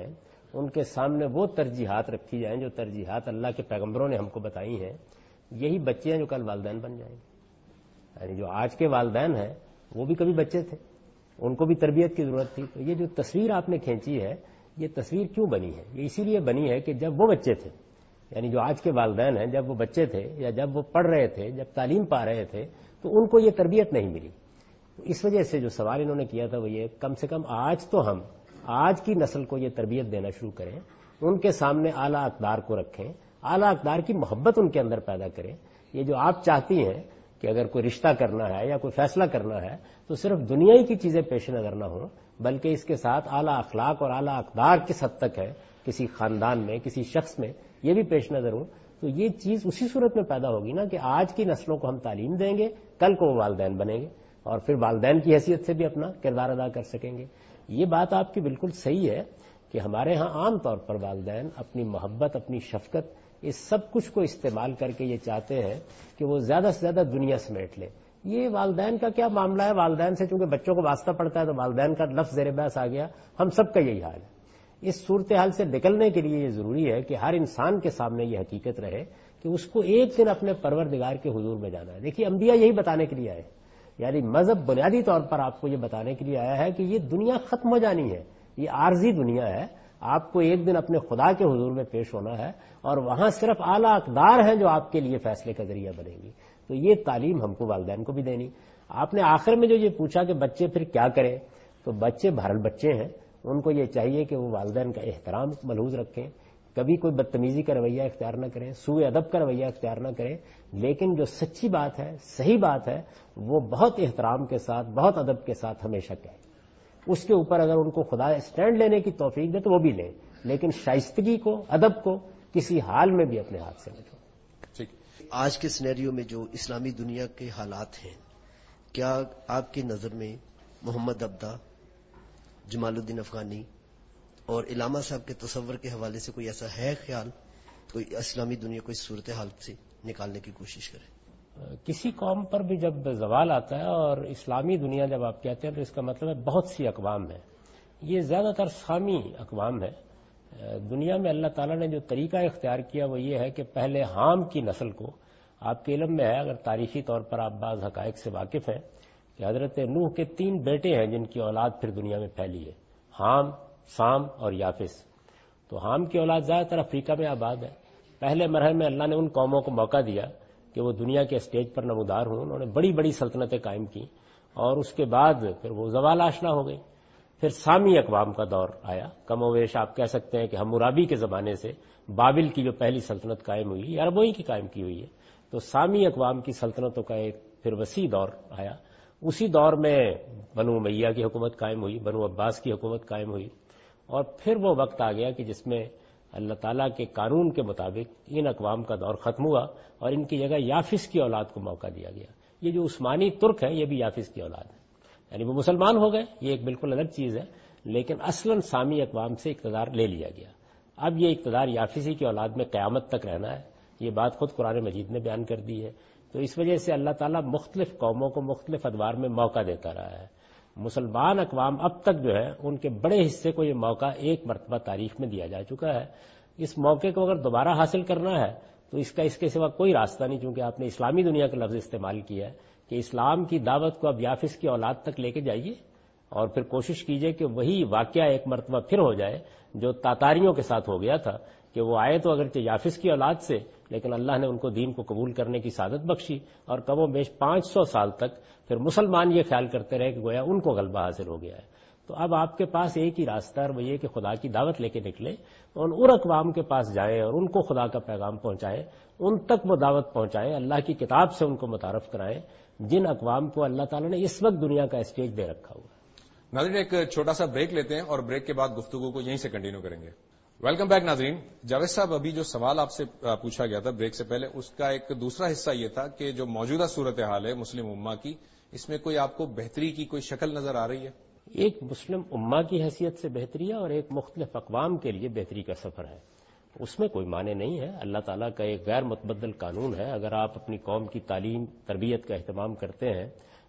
ان کے سامنے وہ ترجیحات رکھی جائیں جو ترجیحات اللہ کے پیغمبروں نے ہم کو بتائی ہیں، یہی بچے ہیں جو کل والدین بن جائیں گے۔ یعنی جو آج کے والدین ہیں وہ بھی کبھی بچے تھے، ان کو بھی تربیت کی ضرورت تھی۔ تو یہ جو تصویر آپ نے کھینچی ہے، یہ تصویر کیوں بنی ہے؟ یہ اسی لیے بنی ہے کہ جب وہ بچے تھے، یعنی جو آج کے والدین ہیں، جب وہ بچے تھے یا جب وہ پڑھ رہے تھے، جب تعلیم پا رہے تھے، تو ان کو یہ تربیت نہیں ملی۔ اس وجہ سے جو سوال انہوں نے کیا تھا وہ یہ، کم سے کم آج تو ہم آج کی نسل کو یہ تربیت دینا شروع کریں، ان کے سامنے اعلیٰ اقدار کو رکھیں، اعلیٰ اقدار کی محبت ان کے اندر پیدا کریں۔ یہ جو آپ چاہتی ہیں کہ اگر کوئی رشتہ کرنا ہے یا کوئی فیصلہ کرنا ہے تو صرف دنیائی کی چیزیں پیش نظر نہ ہوں، بلکہ اس کے ساتھ اعلیٰ اخلاق اور اعلیٰ اقدار کس حد تک ہے کسی خاندان میں، کسی شخص میں، یہ بھی پیش نظر ہوں، تو یہ چیز اسی صورت میں پیدا ہوگی نا کہ آج کی نسلوں کو ہم تعلیم دیں گے، کل کو وہ والدین بنیں گے اور پھر والدین کی حیثیت سے بھی اپنا کردار ادا کر سکیں گے۔ یہ بات آپ کی بالکل صحیح ہے کہ ہمارے ہاں عام طور پر والدین اپنی محبت، اپنی شفقت، اس سب کچھ کو استعمال کر کے یہ چاہتے ہیں کہ وہ زیادہ سے زیادہ دنیا سمیٹ لیں۔ یہ والدین کا کیا معاملہ ہے؟ والدین سے چونکہ بچوں کو واسطہ پڑتا ہے تو والدین کا لفظ زیر بحث آ گیا، ہم سب کا یہی حال ہے۔ اس صورتحال سے نکلنے کے لیے یہ ضروری ہے کہ ہر انسان کے سامنے یہ حقیقت رہے کہ اس کو ایک دن اپنے پروردگار کے حضور میں جانا ہے۔ دیکھیے انبیاء یہی بتانے کے لیے آئے، یعنی مذہب بنیادی طور پر آپ کو یہ بتانے کے لیے آیا ہے کہ یہ دنیا ختم ہو جانی ہے، یہ عارضی دنیا ہے، آپ کو ایک دن اپنے خدا کے حضور میں پیش ہونا ہے اور وہاں صرف اعلیٰ اقدار ہیں جو آپ کے لیے فیصلے کا ذریعہ بنے گی۔ تو یہ تعلیم ہم کو والدین کو بھی دینی۔ آپ نے آخر میں جو یہ پوچھا کہ بچے پھر کیا کریں، تو بچے بہرحال بچے ہیں، ان کو یہ چاہیے کہ وہ والدین کا احترام ملحوظ رکھیں، کبھی کوئی بدتمیزی کا رویہ اختیار نہ کریں، سوء ادب کا رویہ اختیار نہ کریں، لیکن جو سچی بات ہے، صحیح بات ہے، وہ بہت احترام کے ساتھ، بہت ادب کے ساتھ ہمیشہ کہیں۔ اس کے اوپر اگر ان کو خدا اسٹینڈ لینے کی توفیق دے تو وہ بھی لیں، لیکن شائستگی کو، ادب کو کسی حال میں بھی اپنے ہاتھ سے نہ چھوڑیں۔ آج کے سینیریو میں جو اسلامی دنیا کے حالات ہیں، کیا آپ کی نظر میں محمد عبدہ، جمال الدین افغانی اور علامہ صاحب کے تصور کے حوالے سے کوئی ایسا ہے خیال، کوئی اسلامی دنیا کو اس صورتحال سے نکالنے کی کوشش کرے؟ کسی قوم پر بھی جب زوال آتا ہے، اور اسلامی دنیا جب آپ کہتے ہیں تو اس کا مطلب ہے بہت سی اقوام ہیں، یہ زیادہ تر سامی اقوام ہے۔ دنیا میں اللہ تعالیٰ نے جو طریقہ اختیار کیا وہ یہ ہے کہ پہلے حام کی نسل کو، آپ کے علم میں ہے، اگر تاریخی طور پر آپ بعض حقائق سے واقف ہیں، کہ حضرت نوح کے 3 بیٹے ہیں جن کی اولاد پھر دنیا میں پھیلی ہے، حام، سام اور یافس۔ تو حام کی اولاد زیادہ تر افریقہ میں آباد ہے۔ پہلے مرحلے میں اللہ نے ان قوموں کو موقع دیا کہ وہ دنیا کے اسٹیج پر نمودار ہوں، انہوں نے بڑی بڑی سلطنتیں قائم کی، اور اس کے بعد پھر وہ زوال آشنا ہو گئی۔ پھر سامی اقوام کا دور آیا، کم و بیش آپ کہہ سکتے ہیں کہ حمورابی کے زمانے سے بابل کی جو پہلی سلطنت قائم ہوئی، عربوں ہی کی قائم کی ہوئی ہے، تو سامی اقوام کی سلطنتوں کا ایک پھر وسیع دور آیا۔ اسی دور میں بنو امیہ کی حکومت قائم ہوئی، بنو عباس کی حکومت قائم ہوئی، اور پھر وہ وقت آ گیا کہ جس میں اللہ تعالیٰ کے قانون کے مطابق ان اقوام کا دور ختم ہوا اور ان کی جگہ یافس کی اولاد کو موقع دیا گیا۔ یہ جو عثمانی ترک ہیں یہ بھی یافس کی اولاد ہے، یعنی وہ مسلمان ہو گئے، یہ ایک بالکل الگ چیز ہے، لیکن اصلاً سامی اقوام سے اقتدار لے لیا گیا۔ اب یہ اقتدار یافسی کی اولاد میں قیامت تک رہنا ہے، یہ بات خود قرآن مجید نے بیان کر دی ہے۔ تو اس وجہ سے اللہ تعالیٰ مختلف قوموں کو مختلف ادوار میں موقع دیتا رہا ہے۔ مسلمان اقوام اب تک جو ہے ان کے بڑے حصے کو یہ موقع ایک مرتبہ تاریخ میں دیا جا چکا ہے۔ اس موقع کو اگر دوبارہ حاصل کرنا ہے تو اس کے سوا کوئی راستہ نہیں، چونکہ آپ نے اسلامی دنیا کا لفظ استعمال کیا ہے، کہ اسلام کی دعوت کو اب یافس کی اولاد تک لے کے جائیے اور پھر کوشش کیجئے کہ وہی واقعہ ایک مرتبہ پھر ہو جائے جو تاتاریوں کے ساتھ ہو گیا تھا، کہ وہ آئے تو اگرچہ یافس کی اولاد سے، لیکن اللہ نے ان کو دین کو قبول کرنے کی سعادت بخشی، اور کم و بیش 500 سال تک پھر مسلمان یہ خیال کرتے رہے کہ گویا ان کو غلبہ حاصل ہو گیا ہے۔ تو اب آپ کے پاس ایک ہی راستہ ہے، وہ یہ کہ خدا کی دعوت لے کے نکلیں اور ان اقوام کے پاس جائیں اور ان کو خدا کا پیغام پہنچائیں، ان تک وہ دعوت پہنچائیں، اللہ کی کتاب سے ان کو متعارف کرائیں، جن اقوام کو اللہ تعالیٰ نے اس وقت دنیا کا اسٹیج دے رکھا ہوا ہے۔ ناظرین ایک چھوٹا سا بریک لیتے ہیں اور بریک کے بعد گفتگو کو یہیں سے کنٹینیو کریں گے۔ ویلکم بیک ناظرین۔ جاوید صاحب، ابھی جو سوال آپ سے پوچھا گیا تھا بریک سے پہلے، اس کا ایک دوسرا حصہ یہ تھا کہ جو موجودہ صورتحال ہے مسلم امہ کی، اس میں کوئی آپ کو بہتری کی کوئی شکل نظر آ رہی ہے؟ ایک مسلم امہ کی حیثیت سے بہتری ہے اور ایک مختلف اقوام کے لیے بہتری کا سفر ہے، اس میں کوئی معنی نہیں ہے۔ اللہ تعالیٰ کا ایک غیر متبدل قانون ہے، اگر آپ اپنی قوم کی تعلیم تربیت کا اہتمام کرتے ہیں،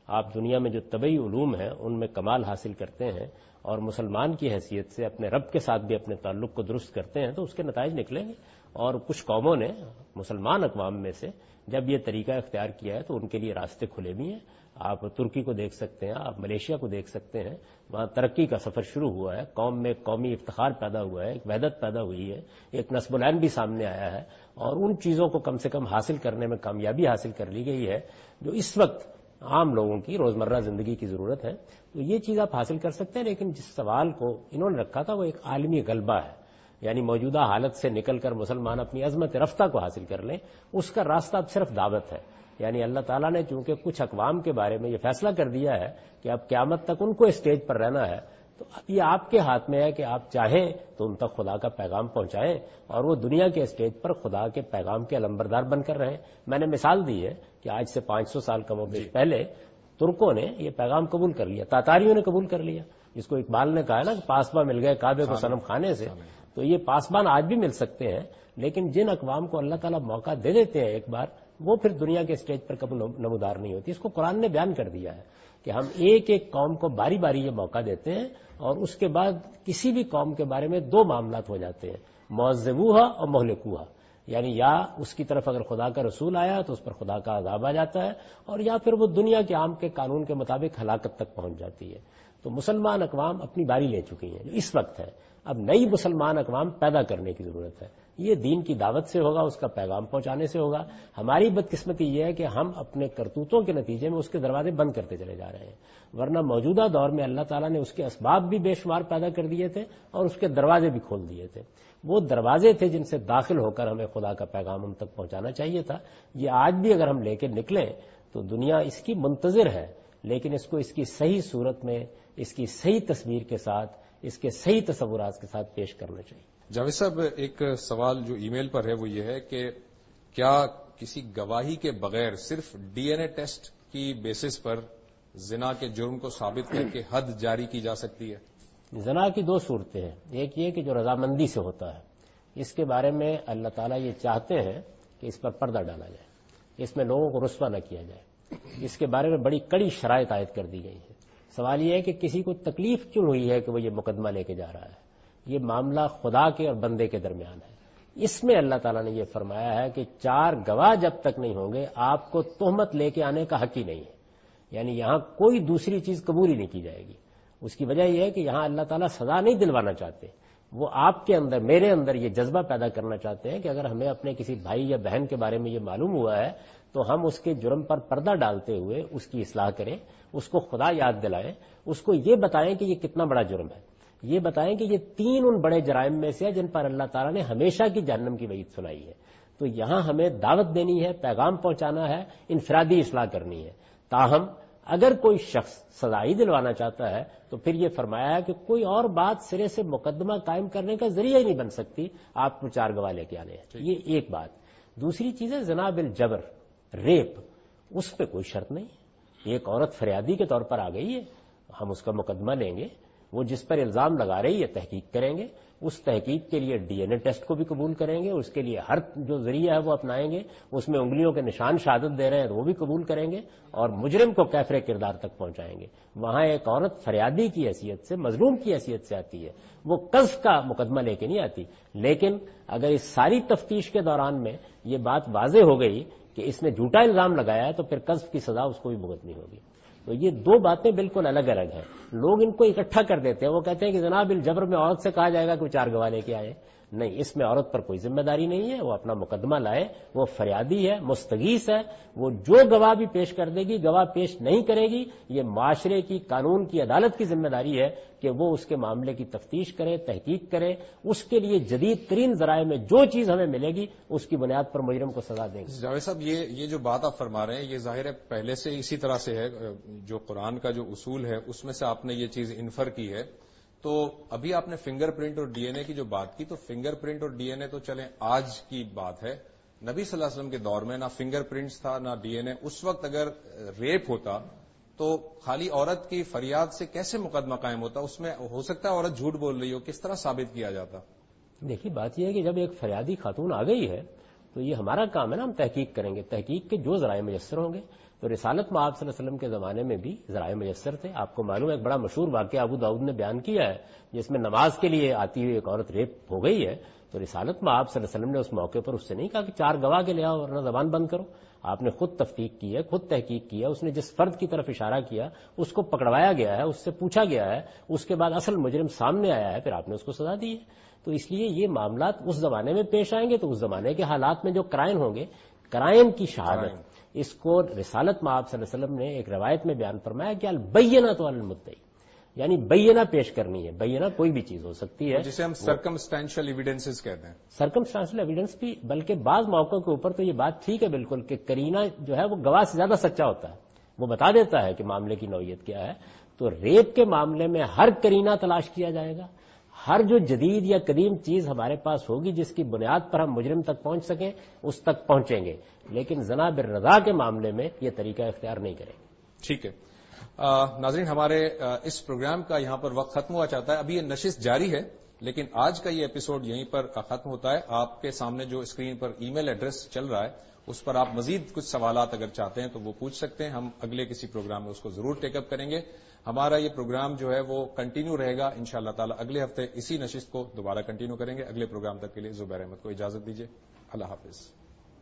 آپ دنیا میں جو طبعی علوم ہیں ان میں کمال حاصل کرتے ہیں اور مسلمان کی حیثیت سے اپنے رب کے ساتھ بھی اپنے تعلق کو درست کرتے ہیں تو اس کے نتائج نکلیں گے. اور کچھ قوموں نے مسلمان اقوام میں سے جب یہ طریقہ اختیار کیا ہے تو ان کے لیے راستے کھلے بھی ہیں. آپ ترکی کو دیکھ سکتے ہیں, آپ ملیشیا کو دیکھ سکتے ہیں, وہاں ترقی کا سفر شروع ہوا ہے, قوم میں قومی افتخار پیدا ہوا ہے, ایک وحدت پیدا ہوئی ہے, ایک نصب العین بھی سامنے آیا ہے اور ان چیزوں کو کم سے کم حاصل کرنے میں کامیابی حاصل کر لی گئی ہے جو اس وقت عام لوگوں کی روزمرہ زندگی کی ضرورت ہے. تو یہ چیز آپ حاصل کر سکتے ہیں, لیکن جس سوال کو انہوں نے رکھا تھا وہ ایک عالمی غلبہ ہے, یعنی موجودہ حالت سے نکل کر مسلمان اپنی عظمت رفتہ کو حاصل کر لیں. اس کا راستہ اب صرف دعوت ہے. یعنی اللہ تعالیٰ نے چونکہ کچھ اقوام کے بارے میں یہ فیصلہ کر دیا ہے کہ اب قیامت تک ان کو اسٹیج پر رہنا ہے, تو اب یہ آپ کے ہاتھ میں ہے کہ آپ چاہیں تو ان تک خدا کا پیغام پہنچائیں اور وہ دنیا کے اسٹیج پر خدا کے پیغام کے علمبردار بن کر رہیں. میں نے مثال دی ہے کہ آج سے 500 سال کم و بیش پہلے ترکوں نے یہ پیغام قبول کر لیا, تاتاریوں نے قبول کر لیا, جس کو اقبال نے کہا نا کہ پاسباں مل گئے کعبے کو صنم خانے سے. تو یہ پاسبان آج بھی مل سکتے ہیں, لیکن جن اقوام کو اللہ تعالیٰ موقع دے دیتے ہیں ایک بار, وہ پھر دنیا کے اسٹیج پر کبھی نمودار نہیں ہوتی. اس کو قرآن نے بیان کر دیا ہے کہ ہم ایک ایک قوم کو باری باری یہ موقع دیتے ہیں اور اس کے بعد کسی بھی قوم کے بارے میں دو معاملات ہو جاتے ہیں, معذبوہا اور مہلکوہا. یعنی یا اس کی طرف اگر خدا کا رسول آیا تو اس پر خدا کا عذاب آ جاتا ہے, اور یا پھر وہ دنیا کے عام کے قانون کے مطابق ہلاکت تک پہنچ جاتی ہے. تو مسلمان اقوام اپنی باری لے چکی ہیں جو اس وقت ہے. اب نئی مسلمان اقوام پیدا کرنے کی ضرورت ہے. یہ دین کی دعوت سے ہوگا, اس کا پیغام پہنچانے سے ہوگا. ہماری بدقسمتی یہ ہے کہ ہم اپنے کرتوتوں کے نتیجے میں اس کے دروازے بند کرتے چلے جا رہے ہیں, ورنہ موجودہ دور میں اللہ تعالیٰ نے اس کے اسباب بھی بے شمار پیدا کر دیے تھے اور اس کے دروازے بھی کھول دیے تھے. وہ دروازے تھے جن سے داخل ہو کر ہمیں خدا کا پیغام ہم تک پہنچانا چاہیے تھا. یہ آج بھی اگر ہم لے کے نکلیں تو دنیا اس کی منتظر ہے, لیکن اس کو اس کی صحیح صورت میں, اس کی صحیح تصویر کے ساتھ, اس کے صحیح تصورات کے ساتھ پیش کرنا چاہیے. جاوید صاحب, ایک سوال جو ای میل پر ہے وہ یہ ہے کہ کیا کسی گواہی کے بغیر صرف ڈی این اے ٹیسٹ کی بیسس پر زنا کے جرم کو ثابت کر کے حد جاری کی جا سکتی ہے؟ زنا کی دو صورتیں ہیں. ایک یہ کہ جو رضامندی سے ہوتا ہے, اس کے بارے میں اللہ تعالیٰ یہ چاہتے ہیں کہ اس پر پردہ ڈالا جائے, اس میں لوگوں کو رسوا نہ کیا جائے. اس کے بارے میں بڑی کڑی شرائط عائد کر دی گئی ہے. سوال یہ ہے کہ کسی کو تکلیف کیوں ہوئی ہے کہ وہ یہ مقدمہ لے کے جا رہا ہے. یہ معاملہ خدا کے اور بندے کے درمیان ہے. اس میں اللہ تعالیٰ نے یہ فرمایا ہے کہ 4 گواہ جب تک نہیں ہوں گے آپ کو تہمت لے کے آنے کا حق ہی نہیں ہے. یعنی یہاں کوئی دوسری چیز قبول ہی نہیں کی جائے گی. اس کی وجہ یہ ہے کہ یہاں اللہ تعالیٰ سزا نہیں دلوانا چاہتے, وہ آپ کے اندر, میرے اندر یہ جذبہ پیدا کرنا چاہتے ہیں کہ اگر ہمیں اپنے کسی بھائی یا بہن کے بارے میں یہ معلوم ہوا ہے تو ہم اس کے جرم پر پردہ ڈالتے ہوئے اس کی اصلاح کریں, اس کو خدا یاد دلائیں, اس کو یہ بتائیں کہ یہ کتنا بڑا جرم ہے, یہ بتائیں کہ یہ 3 ان بڑے جرائم میں سے ہے جن پر اللہ تعالیٰ نے ہمیشہ کی جہنم کی وعید سنائی ہے. تو یہاں ہمیں دعوت دینی ہے, پیغام پہنچانا ہے, انفرادی اصلاح کرنی ہے. تاہم اگر کوئی شخص سزا ہی دلوانا چاہتا ہے تو پھر یہ فرمایا ہے کہ کوئی اور بات سرے سے مقدمہ قائم کرنے کا ذریعہ ہی نہیں بن سکتی, آپ کو 4 گواہ لے کے آنے ہیں. یہ ایک بات. دوسری چیز ہے زنا بالجبر, ریپ. اس پہ کوئی شرط نہیں. ایک عورت فریادی کے طور پر آ گئی ہے, ہم اس کا مقدمہ لیں گے, وہ جس پر الزام لگا رہی ہے تحقیق کریں گے, اس تحقیق کے لیے ڈی این اے ٹیسٹ کو بھی قبول کریں گے, اس کے لیے ہر جو ذریعہ ہے وہ اپنائیں گے, اس میں انگلیوں کے نشان شہادت دے رہے ہیں تو وہ بھی قبول کریں گے, اور مجرم کو کیفر کردار تک پہنچائیں گے. وہاں ایک عورت فریادی کی حیثیت سے, مظلوم کی حیثیت سے آتی ہے, وہ قذف کا مقدمہ لے کے نہیں آتی. لیکن اگر اس ساری تفتیش کے دوران میں یہ بات واضح ہو گئی کہ اس نے جھوٹا الزام لگایا ہے تو پھر قذف کی سزا اس کو بھی بھگتنی ہوگی. تو یہ 2 باتیں بالکل الگ الگ ہیں. لوگ ان کو اکٹھا کر دیتے ہیں, وہ کہتے ہیں کہ جناب الجبر میں عورت سے کہا جائے گا کہ 4 گواہ لے کے آئے. نہیں, اس میں عورت پر کوئی ذمہ داری نہیں ہے, وہ اپنا مقدمہ لائے, وہ فریادی ہے, مستغیث ہے, وہ جو گواہ بھی پیش کر دے گی, گواہ پیش نہیں کرے گی, یہ معاشرے کی, قانون کی, عدالت کی ذمہ داری ہے کہ وہ اس کے معاملے کی تفتیش کرے, تحقیق کرے, اس کے لیے جدید ترین ذرائع میں جو چیز ہمیں ملے گی اس کی بنیاد پر مجرم کو سزا دیں گے. جاوید صاحب, یہ جو بات آپ فرما رہے ہیں یہ ظاہر ہے پہلے سے اسی طرح سے ہے, جو قرآن کا جو اصول ہے اس میں سے آپ نے یہ چیز انفر کی ہے. تو ابھی آپ نے فنگر پرنٹ اور ڈی این اے کی جو بات کی, تو فنگر پرنٹ اور ڈی این اے تو چلیں آج کی بات ہے. نبی صلی اللہ علیہ وسلم کے دور میں نہ فنگر پرنٹس تھا نہ ڈی این اے. اس وقت اگر ریپ ہوتا تو خالی عورت کی فریاد سے کیسے مقدمہ قائم ہوتا؟ اس میں ہو سکتا ہے عورت جھوٹ بول رہی ہو, کس طرح ثابت کیا جاتا؟ دیکھیے بات یہ ہے کہ جب ایک فریادی خاتون آ گئی ہے تو یہ ہمارا کام ہے نا، ہم تحقیق کریں گے، تحقیق کے جو ذرائع میسر ہوں گے. تو رسالت مآب صلی اللہ علیہ وسلم کے زمانے میں بھی ذرائع میسر تھے. آپ کو معلوم ہے ایک بڑا مشہور واقعہ ابو داؤد نے بیان کیا ہے جس میں نماز کے لیے آتی ہوئی ایک عورت ریپ ہو گئی ہے. تو رسالت مآب صلی اللہ علیہ وسلم نے اس موقع پر اس سے نہیں کہا کہ 4 گواہ کے لے آؤ ورنہ زبان بند کرو. آپ نے خود تفتیق کی ہے، خود تحقیق کیا. اس نے جس فرد کی طرف اشارہ کیا اس کو پکڑوایا گیا ہے، اس سے پوچھا گیا ہے، اس کے بعد اصل مجرم سامنے آیا ہے، پھر آپ نے اس کو سزا دی ہے. تو اس لیے یہ معاملات اس زمانے میں پیش آئیں گے تو اس زمانے کے حالات میں جو کرائم ہوں گے، کرائم کی شہادت، اس کو رسالت مآب صلی اللہ علیہ وسلم نے ایک روایت میں بیان فرمایا کہ البینۃ علی المدعی، یعنی بینہ پیش کرنی ہے. بینہ کوئی بھی چیز ہو سکتی ہے جسے ہم سرکمسٹینشل ایویڈنسز کہتے ہیں. سرکمسٹانشل ایویڈنس بھی، بلکہ بعض موقعوں کے اوپر تو یہ بات ٹھیک ہے بالکل کہ کرینہ جو ہے وہ گواہ سے زیادہ سچا ہوتا ہے، وہ بتا دیتا ہے کہ معاملے کی نوعیت کیا ہے. تو ریپ کے معاملے میں ہر کرینہ تلاش کیا جائے گا، ہر جو جدید یا قدیم چیز ہمارے پاس ہوگی جس کی بنیاد پر ہم مجرم تک پہنچ سکیں اس تک پہنچیں گے، لیکن زنا بالرضا کے معاملے میں یہ طریقہ اختیار نہیں کریں گے. ٹھیک ہے ناظرین، ہمارے اس پروگرام کا یہاں پر وقت ختم ہوا چاہتا ہے. ابھی یہ نشست جاری ہے لیکن آج کا یہ ایپیسوڈ یہیں پر ختم ہوتا ہے. آپ کے سامنے جو اسکرین پر ای میل ایڈریس چل رہا ہے اس پر آپ مزید کچھ سوالات اگر چاہتے ہیں تو وہ پوچھ سکتے ہیں. ہم اگلے کسی پروگرام میں اس کو ضرور ٹیک اپ کریں گے. ہمارا یہ پروگرام جو ہے وہ کنٹینیو رہے گا انشاءاللہ تعالی. اگلے ہفتے اسی نشست کو دوبارہ کنٹینیو کریں گے. اگلے پروگرام تک کے لیے زبیر احمد کو اجازت دیجیے. اللہ حافظ.